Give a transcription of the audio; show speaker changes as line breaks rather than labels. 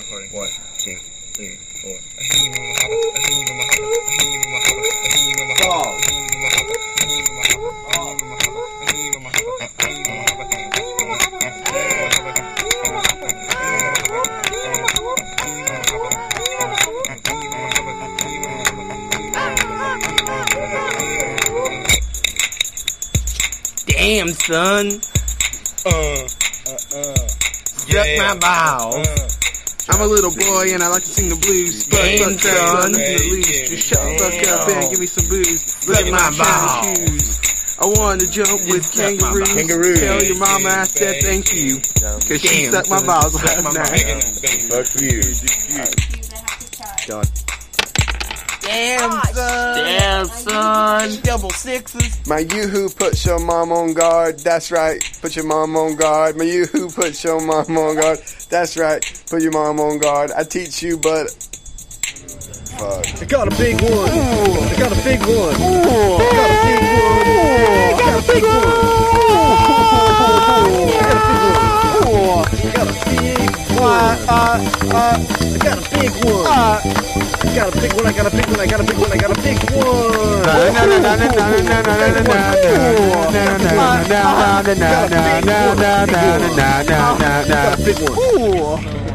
recording. 1, 2, 3, 4.
Damn, son. Struck my balls.
I'm a little boy and I like to sing the blues.
Damn, son.
Just shut the fuck up and give me some booze. Look at my shiny shoes. I wanted to jump with kangaroos. Tell your mama I said thank you. Cause she sucked my balls last night.
Fuck you. Done.
Damn, son. Damn, son. Double sixes.
My yoo-hoo puts your mom on guard. That's right. Put your mom on guard. My yoo-hoo puts your mom on guard. That's right. Put your mom on guard. I teach you, but fuck.
I got a big one. I got a big one. I got a big one. I got a big one. I got a big one. I got a big one. I got a big one. I got a big one. I got a big one. I got a big one. I got a big one.